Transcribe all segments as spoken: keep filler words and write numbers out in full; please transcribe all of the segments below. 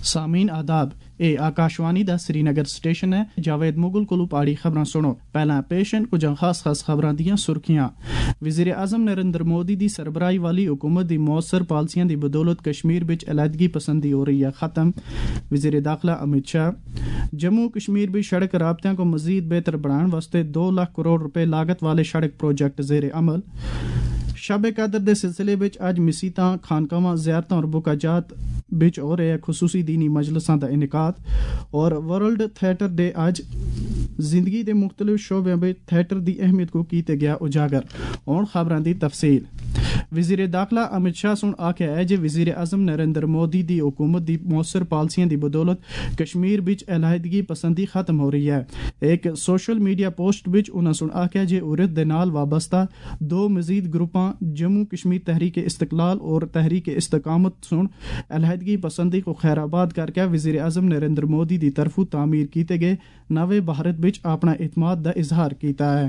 सामीन आदाब ए आकाशवाणी दा श्रीनगर स्टेशन है। जावेद मुगल कोलू पाड़ी खबरां सुनो। पहला पेशन कुछ खास खास खबरां दियां सुर्खियां। वज़ीर आज़म नरेंद्र मोदी दी सरबराही वाली हुकूमत दी मौसर पालसियां दी बदौलत कश्मीर विच अलहदगी पसंदी हो रही है खत्म। वज़ीर दाखिला अमित शाह। जम्मू कश्मीर भी सड़क राबतियां को मजीद बेहतर बनाने वास्ते दो लाख करोड़ रुपए लागत वाले सड़क प्रोजेक्ट ज़ेरे अमल। शब कदर दे सिलसिले विच अज मसीतां खानकावां ज़ियारतां और बुकाजात विच हो रहे खुसूसी दीनी मजलसां दा इनकाद। और वर्ल्ड थिएटर डे अज जिंदगी दे मुख्तलिफ शोबें विच थिएटर दी अहमियत को कीते गया उजागर। और खबरां दी तफसील। वज़ीर दाखिला अमित शाह सुन आख्या है जे वज़ीर आज़म नरेंद्र मोदी दी हुकूमत दी मौसर पॉलिसियां दी बदौलत कश्मीर विच अलहदगी पसंदी खत्म हो रही है। एक सोशल मीडिया पोस्ट विच उन्हां सुन आख्या जे उरत दे नाल वाबस्ता दो मजीद ग्रुपां जम्मू कश्मीर तहरीक इस्तकलाल और तहरीक इस्तकामत सुन अलहदगी पसंदी को खैराबाद करके वज़ीर आज़म नरेंद्र मोदी दी तरफों तामीर कीते गए नवे भारत विच अपना इतमाद दा इजहार कीता है।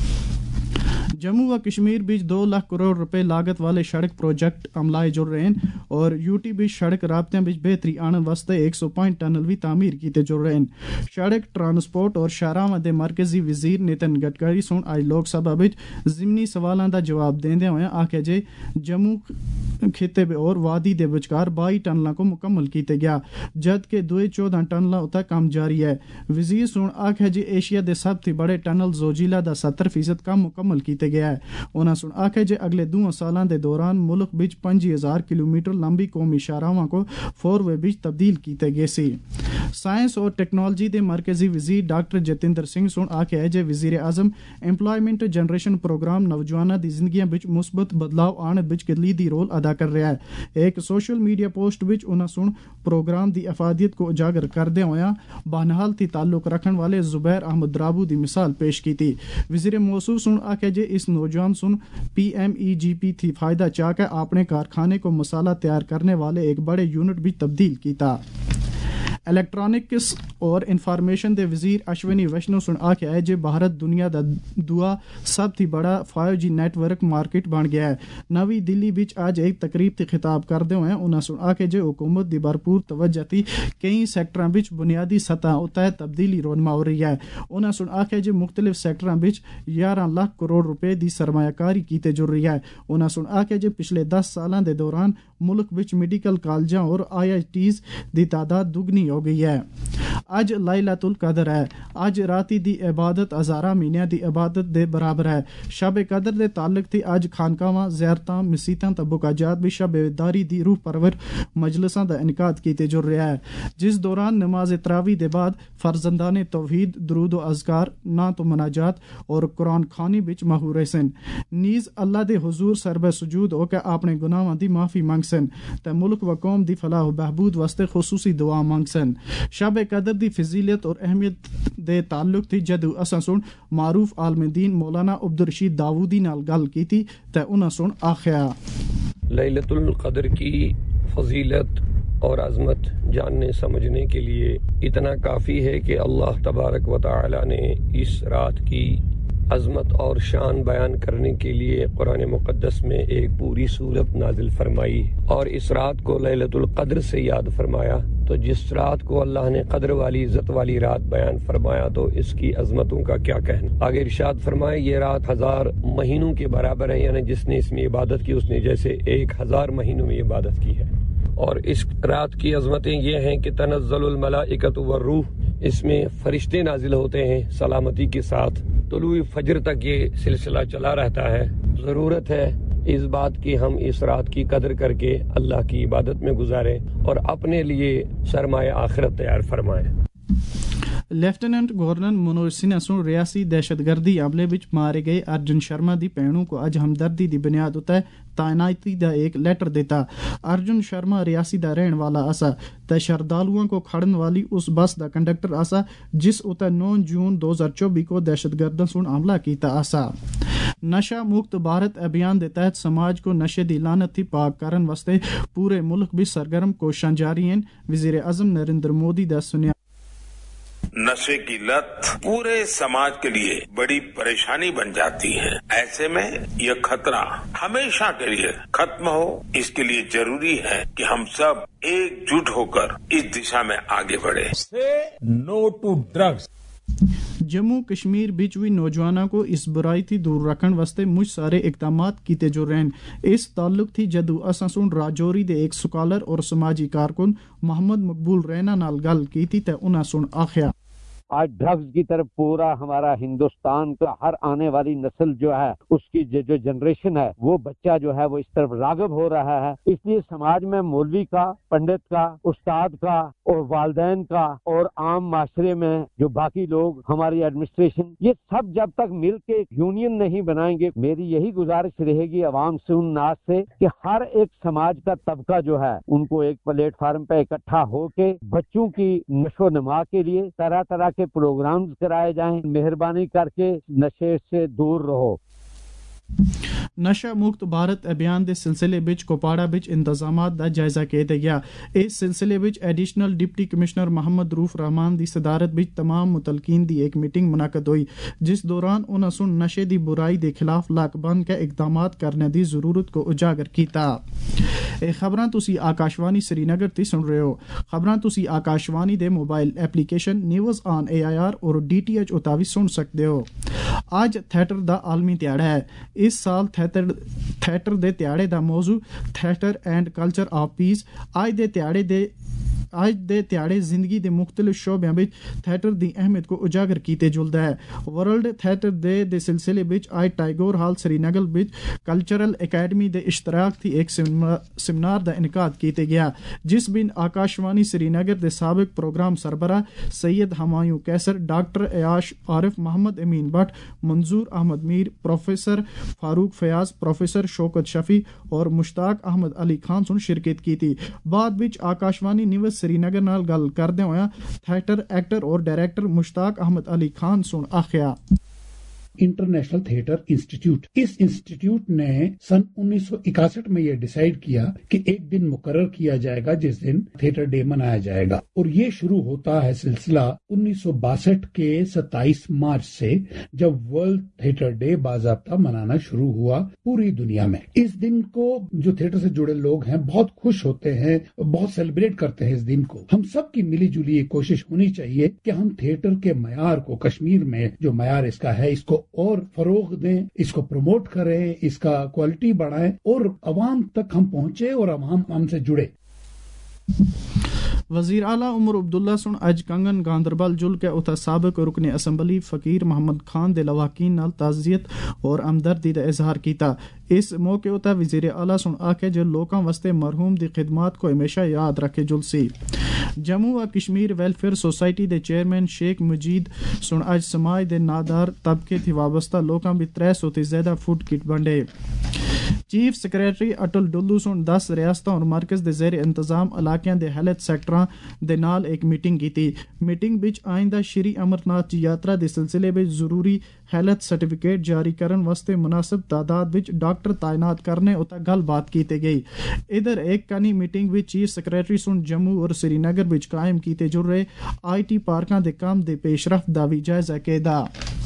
जम्मू व कश्मीर बीच दो लाख करोड़ रुपए लागत वाले सड़क प्रोजेक्ट अमलाए जुड़ रहे हैं और यूटी बीच सड़क राबतियां बीच बेहतरी आने वास्ते एक सौ पॉइंट टनल भी तामीर कीते जुड़ रहे हैं। सड़क ट्रांसपोर्ट और शहरां दे मरकजी वजीर नितिन गडकरी सुन आज लोकसभा बीच जिमनी सवालां दा जवाब देंदे होए आख्या जे जम्मू खिते और वादी दे विचकार बाई टनलों को मुकम्मल किया गया जबकि दुए चौदह टनलों उत्ते काम जारी है। वजीर सुन आख्या जे एशिया दे सब थी बड़े टनल जोजिला दा सत्तर फीसद काम मुकम्मल किया गया है। उन्होंने सुन आखे जे अगले दो सालों के दौरान मुल्क बिच पंजी हजार किलोमीटर लंबी कौमी शाहरावां को फोर वे बिच तब्दील किए गए सी। साइंस और टेक्नोलॉजी के मरकजी वजीर डॉक्टर जतिंदर सिंह सुन आखे है जे वजीर आजम एम्प्लॉयमेंट जनरेशन प्रोग्राम नौजवानों की जिंदगी बिच मुस्बत बदलाव आने बिच कलीदी रोल अदा कर रहा है। एक सोशल मीडिया पोस्ट बिच उन्होंने सुन प्रोग्राम की अफादियत को उजागर करदे होया बानहाल थी ताल्लुक रखने वाले जुबैर अहमद द्राबू की मिसाल पेश की थी। वजीर मौसूफ सुन आखे जे इस नौजवान सुन P M E G P थी फायदा चाहकर अपने कारखाने को मसाला तैयार करने वाले एक बड़े यूनिट भी तब्दील किया। इलेक्ट्रॉनिक्स और इंफॉर्मेशन दे वजीर अश्विनी वैष्णव सुन आख्या है जे भारत दुनिया दा दुआ सब थी बड़ा फाइव जी नेटवर्क मार्केट बन गया है। नवी दिल्ली विच आज एक तकरीब ते खिताब करदे हुए उन्होंने सुन आखे जे हुकूमत दी भरपूर तवज्जो थी कई सेक्टरां विच बुनियादी सतह उत्ते तब्दीली रोनमा हो रही है। उन्होंने सुन आखे जे मुख्तलिफ सेक्टरां विच ग्यारह लाख करोड़ रुपए दी सरमायाकारी कीते जुड़ रही है। उन्होंने सुन आखे जे पिछले दस सालां दे दौरान मुल्क विच मेडिकल कॉलेजां और आई आई टीज़ दी तादाद दुगनी हो गई है। अज लैलतुल कदर है। अज राती दी इबादत हज़ारा महीनों दी इबादत दे बराबर है। शब कदर दे ताल्लुक थी अज खानकावां ज़ियारतां मसीतां ते बुकाजात भी शब-ए-दारी दी रूह परवर मजलिसां दा इनकाद कीते जुड़ रहा है जिस दौरान नमाज तरावी दे बाद फर्जंदाने तौहीद दुरूद व अज़कार नात व मनाजात और कुरान खानी विच महूर सन नीज अल्लाह दे हुजूर सरब सुजूद होकर अपने गुनाहां दी माफी मंगसन ते मुल्क व कौम दी फलाह व बहबूद वास्ते खुसूसी दुआ मंगसन। शब कदर दी फजीलत और अहमियत दे ताल्लुक थी जदू असां सुन मारूफ आलम दीन मौलाना अब्दुल रशीद दाऊदी नाल गल कीती ते उन्हां सुन आख्या लैलतुल कदर की फजीलत और अजमत जानने समझने के लिए इतना काफ़ी है कि अल्लाह तबारक व तआला ने इस रात की अजमत और शान बयान करने के लिए कुरान मुक़द्दस में एक पूरी सूरत नाजिल फरमाई और इस रात को लैलतुल कद्र से याद फरमाया। तो जिस रात को अल्लाह ने कद्र वाली इज्जत वाली रात बयान फरमाया तो इसकी अजमतों का क्या कहना। आगे इरशाद फरमाए ये रात हजार महीनों के बराबर है, यानी जिसने इसमें इबादत की उसने जैसे एक हजार महीनों में इबादत की है। और इस रात की अजमतें ये हैं कि तनज़्ज़लुल मलाइकतु वर्रूह, इसमें फरिश्ते नाजिल होते हैं सलामती के साथ। तुलुए फजर तक ये सिलसिला चला रहता है। ज़रूरत है इस बात की हम इस रात की कदर करके अल्लाह की इबादत में गुजारें और अपने लिए सरमाया आखिरत तैयार फरमाएं। लेफ्टिनेंट गवर्नर मनोज सिन्हा सुन रियासी दहशतगर्दी हमले विच मारे गए अर्जुन शर्मा दी भैनों को अज हमदर्दी दी बुनियाद उत्ते तैनाती दा एक लेटर देता। अर्जुन शर्मा रियासी दा रहने वाला आसा ते श्रद्धालुओं को खड़न वाली उस बस दा कंडक्टर आसा जिस उत्ते नौ जून दो हजार चौबीस को दहशतगर्दों सुन हमला कीता आसा। नशा मुक्त भारत अभियान के तहत समाज को नशे की लानत थी पाक करन वास्ते पूरे मुल्क भी सरगर्म कोशिशां जारी हैं। वजीर आजम नरेंद्र मोदी दा सुनिया नशे की लत पूरे समाज के लिए बड़ी परेशानी बन जाती है। ऐसे में यह खतरा हमेशा के लिए खत्म हो, इसके लिए जरूरी है कि हम सब एकजुट होकर इस दिशा में आगे बढ़े। Say no to drugs. Jammu Kashmir बिच भी नौजवानों को इस बुराई थी दूर रखने वास्ते मुझ सारे इकदाम कीते जो रहन। इस ताल्लुक थी जदू असां सुन राजौरी दे एक स्कॉलर और समाजी कारकुन मोहम्मद मकबूल रैना नाल गल की थी ते उन्हां सुन आखिया आज ड्रग्स की तरफ पूरा हमारा हिंदुस्तान का हर आने वाली नस्ल जो है उसकी जो, जो जनरेशन है वो बच्चा जो है वो इस तरफ रागब हो रहा है। इसलिए समाज में मौलवी का, पंडित का, उस्ताद का और वालदैन का और आम माशरे में जो बाकी लोग, हमारी एडमिनिस्ट्रेशन, ये सब जब तक मिल के यूनियन नहीं बनाएंगे, मेरी यही गुजारिश रहेगी अवाम से, उन नाज से, कि हर एक समाज का तबका जो है उनको एक प्लेटफार्म पे इकट्ठा होके बच्चों की नशो नमा के लिए तरह तरह के प्रोग्राम्स कराए जाएं। मेहरबानी करके नशे से दूर रहो। नशा मुक्त भारत अभियान दे सिलसिले बिच कोपाड़ा बिच इंतजामात दा जायजा कीता गया। इस सिलसिले बिच additional deputy commissioner Mohammad Rauf Rehman दी सदारत बिच तमाम मुतलकीन दी एक मीटिंग मुनाकद हुई, जिस दौरान उन्हां सुन नशे दी बुराई दे खिलाफ लाकबंद के इकदामात करने दी जरूरत को उजागर कीता। ਇਹ ਖਬਰਾਂ ਤੁਸੀਂ ਆਕਾਸ਼ਵਾਣੀ श्रीनगर ਤੇ ਸੁਣ ਰਹੇ ਹੋ। ਖਬਰਾਂ ਤੁਸੀਂ ਆਕਾਸ਼ਵਾਣੀ ਦੇ mobile application news on A I R और डी टी एच ਉਤਾ ਵੀ ਸੁਣ ਸਕਦੇ ਹੋ। ਅੱਜ ਥੀਏਟਰ ਦਾ ਆਲਮੀ ਦਿਹਾੜਾ ਹੈ। ਇਸ ਸਾਲ ਥੀਏਟਰ ਥੀਏਟਰ ਦੇ ਦਿਹਾੜੇ ਦਾ ਮੌਜੂ theatre and culture of peace. ਅੱਜ ਦੇ ਦਿਹਾੜੇ ਦੇ ਅੱਜ ਦੇ ਦਿਹਾੜੇ ਜ਼ਿੰਦਗੀ ਦੇ ਮੁxtਲਿਫ ਸ਼ੋਬਿਆਂ ਵਿੱਚ ਥੀਏਟਰ ਦੀ ਅਹਿਮੀਅਤ को ਉਜਾਗਰ ਕੀਤੇ ਜੁਲਦਾ ਹੈ। ਵਰਲਡ ਥੀਏਟਰ ਡੇ ਦੇ ਸਿਲਸਿਲੇ ਵਿੱਚ ਅੱਜ ਟਾਈਗੋਰ ਹਾਲ श्रीनगर ਵਿੱਚ ਕਲਚਰਲ ਅਕੈਡਮੀ ਦੇ ਇਸ਼ਤਰਾਕ थी एक सेमिनार का इनकाद किया गया, जिस बिन आकाशवाणी श्रीनगर के साबिक प्रोग्राम सरबरा Syed Humayun Qaiser, doctor Ayash Arif, Mohammad Amin Bhat, Manzoor Ahmad Mir, professor Farooq Fayaz, professor Shaukat Shafi और मुश्ताक अहमद अली खान सुन शिरकत की थी। बाद विच आकाशवाणी न्यूज़ श्रीनगर नाल गल करदे होया थिएटर एक्टर और डायरेक्टर मुश्ताक अहमद अली खान सुन आखिया इंटरनेशनल थिएटर इंस्टीट्यूट, इस इंस्टीट्यूट ने सन उन्नीस सौ इकसठ में यह डिसाइड किया कि एक दिन मुकर्रर किया जाएगा जिस दिन थिएटर डे मनाया जाएगा, और ये शुरू होता है सिलसिला उन्नीस सौ बासठ के सत्ताईस मार्च से, जब वर्ल्ड थिएटर डे बाज़ाब्ता मनाना शुरू हुआ पूरी दुनिया में। इस दिन को जो थिएटर से जुड़े लोग हैं बहुत खुश होते हैं, बहुत सेलिब्रेट करते हैं इस दिन को। हम सब की मिली जुली ये कोशिश होनी चाहिए कि हम थिएटर के मयार को, कश्मीर में जो मयार इसका है, इसको और फरोग दें, इसको प्रमोट करें, इसका क्वालिटी बढ़ाएं और अवाम तक हम पहुंचे और अवाम हमसे जुड़े। वजीर आला उमर अब्दुल्ला सुन अज कंगन गांदरबल जुल के उता साबिक रुकने असम्बली फकीर मोहम्मद खान दे लवाकीन नाल ताज़ियत और हमदर्दी दा इजहार कीता। इस मौके उता वजीर आला सुन आखे जो लोकां वास्ते मरहूम दी खिदमत को हमेशा याद रखे जुलसी। जम्मू व कश्मीर वेलफेयर सोसाइटी दे चेयरमैन शेख मुजीद सुन अज समाज दे नादार तबके थी वाबस्ता लोकां भी त्रै सौ ते ज्यादा फूड किट बंडे। चीफ सैक्रटरी अटल डुल्लू सुन दस रियासतां और मरकज दे जेर इंतजाम इलाकियां दे हेल्थ सैक्टरां दे नाल एक मीटिंग की थी। मीटिंग विच आइंदा श्री अमरनाथ जी यात्रा दे सिलसिले विच जरूरी हेल्थ सर्टिफिकेट जारी करन वास्ते मुनासिब तादाद विच डॉक्टर तैनात करने उता गलबात की गई। इधर एक कानी मीटिंग विच चीफ सैक्रटरी सुन जम्मू और श्रीनगर विच कायम कीते जुड़ रहे आई टी पार्कां दे काम दे पेशरफ्त दा भी जायजा कीता।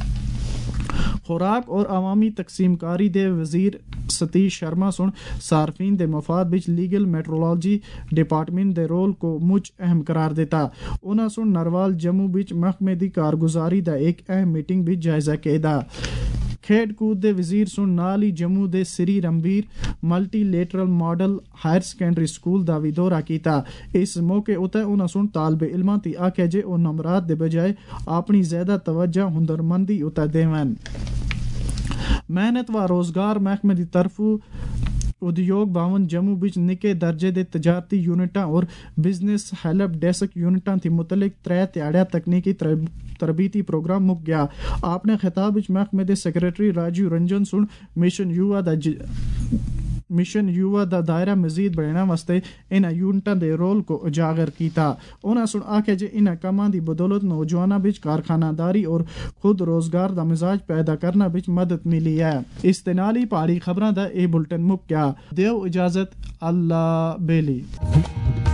खुराक और अवामी तकसीमकारी दे वजीर सतीश शर्मा सुन सार्फिन दे मफाद बिच लीगल मेट्रोलॉजी डिपार्टमेंट दे रोल को मुझ अहम करार देता। उन्हां सुन नरवाल जम्मू बिच महकमे दी कारगुजारी दा एक अहम मीटिंग भी जायजा कीता। खेड कूद दे वजीर सुन नाल ही जम्मू दे Shri Ranbir multilateral model higher secondary school दा भी दौरा कीता। इस मौके उत्ते उन्हां सुन तालबे इल्मां ती आखे जे ओ नमरात दे बजाय अपनी ज्यादा तवज्जो हुनरमंदी उत्ते देवन। मेहनत व रोजगार महकमे दी तरफू उद्योग भवन जम्मू बिच निके दर्जे दे तजारती यूनिटां और बिजनेस हेल्प डेस्क यूनिटां थी मुतलिक त्रै ध्याड़ा तकनीकी तरबीती प्रोग्राम मुक गया। आपने खिताब विच महकमे दे सेक्रेटरी राजीव रंजन सुन मिशन युवा दा मिशन युवा दा दायरा मजीद बढ़ाने वास्ते इन यूनिटां दे रोल को उजागर कीता। उन्हां सुन आखे जे इन कामां दी बदौलत नौजवानां विच कारखानादारी और खुद रोजगार दा मिजाज पैदा करना विच मदद मिली है। इस दे नाल ही पहाड़ी खबरां दा ए बुलेटिन मुक गया। देव इजाजत, अल्लाह बेली।